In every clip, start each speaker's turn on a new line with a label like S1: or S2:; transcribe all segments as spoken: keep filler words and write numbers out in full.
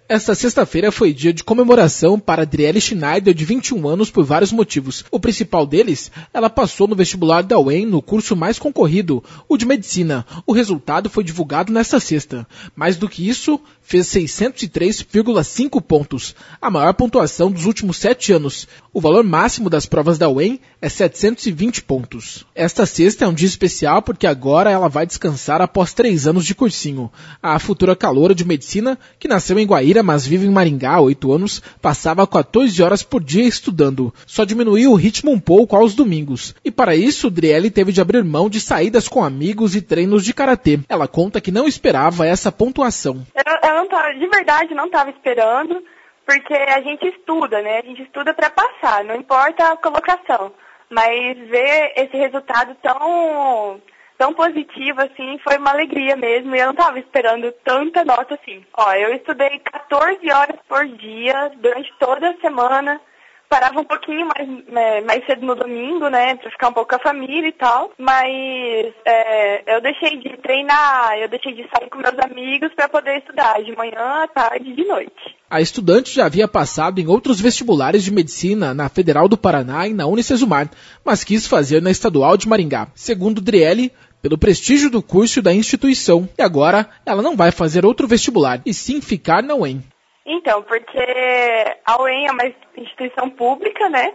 S1: Esta sexta-feira foi dia de comemoração para Adriele Schneider, de vinte e um anos, por vários motivos. O principal deles, ela passou no vestibular da U E M no curso mais concorrido, o de Medicina. O resultado foi divulgado nesta sexta. Mais do que isso, fez seiscentos e três vírgula cinco pontos, a maior pontuação dos últimos sete anos. O valor máximo das provas da U E M é setecentos e vinte pontos. Esta sexta é um dia especial porque agora ela vai descansar após três anos de cursinho. A futura caloura de Medicina, que nasceu em Guaíra, mas vive em Maringá há oito anos, passava quatorze horas por dia estudando. Só diminuiu o ritmo um pouco aos domingos. E para isso, Adriele teve de abrir mão de saídas com amigos e treinos de karatê. Ela conta que não esperava essa pontuação.
S2: Eu, eu não tava, de verdade, não estava esperando, porque a gente estuda, né? A gente estuda para passar, não importa a colocação. Mas ver esse resultado tão... tão positivo, assim, foi uma alegria mesmo, e eu não estava esperando tanta nota assim. Ó, eu estudei quatorze horas por dia, durante toda a semana, parava um pouquinho mais, é, mais cedo no domingo, né, pra ficar um pouco com a família e tal, mas é, eu deixei de treinar, eu deixei de sair com meus amigos para poder estudar, de manhã, à tarde e de noite.
S1: A estudante já havia passado em outros vestibulares de medicina na Federal do Paraná e na Unicesumar, mas quis fazer na Estadual de Maringá. Segundo Adriele, pelo prestígio do curso e da instituição, e agora ela não vai fazer outro vestibular, e sim ficar na U E M.
S2: Então, porque a U E M é uma instituição pública, né?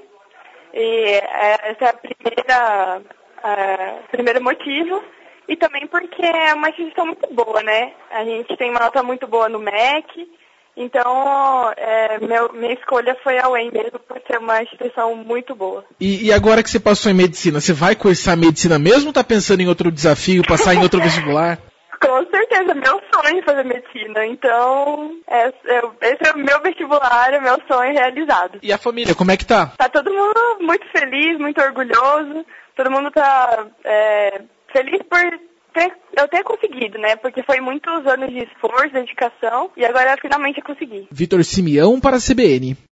S2: E esse é a primeira, a, primeiro motivo. E também porque é uma instituição muito boa, né? A gente tem uma nota muito boa no M E C. Então, é, meu, minha escolha foi a U E M mesmo, por ser uma instituição muito boa.
S1: E, e agora que você passou em medicina, você vai cursar medicina mesmo ou tá pensando em outro desafio, passar em outro vestibular?
S2: Com certeza, meu sonho é fazer medicina. Então, é, é, esse é o meu vestibular, é meu sonho realizado.
S1: E a família, como é que tá?
S2: Tá todo mundo muito feliz, muito orgulhoso. Todo mundo tá é, feliz por ter, eu ter conseguido, né? Porque foi muitos anos de esforço, dedicação, e agora finalmente eu consegui.
S1: Vitor Simeão para a C B N.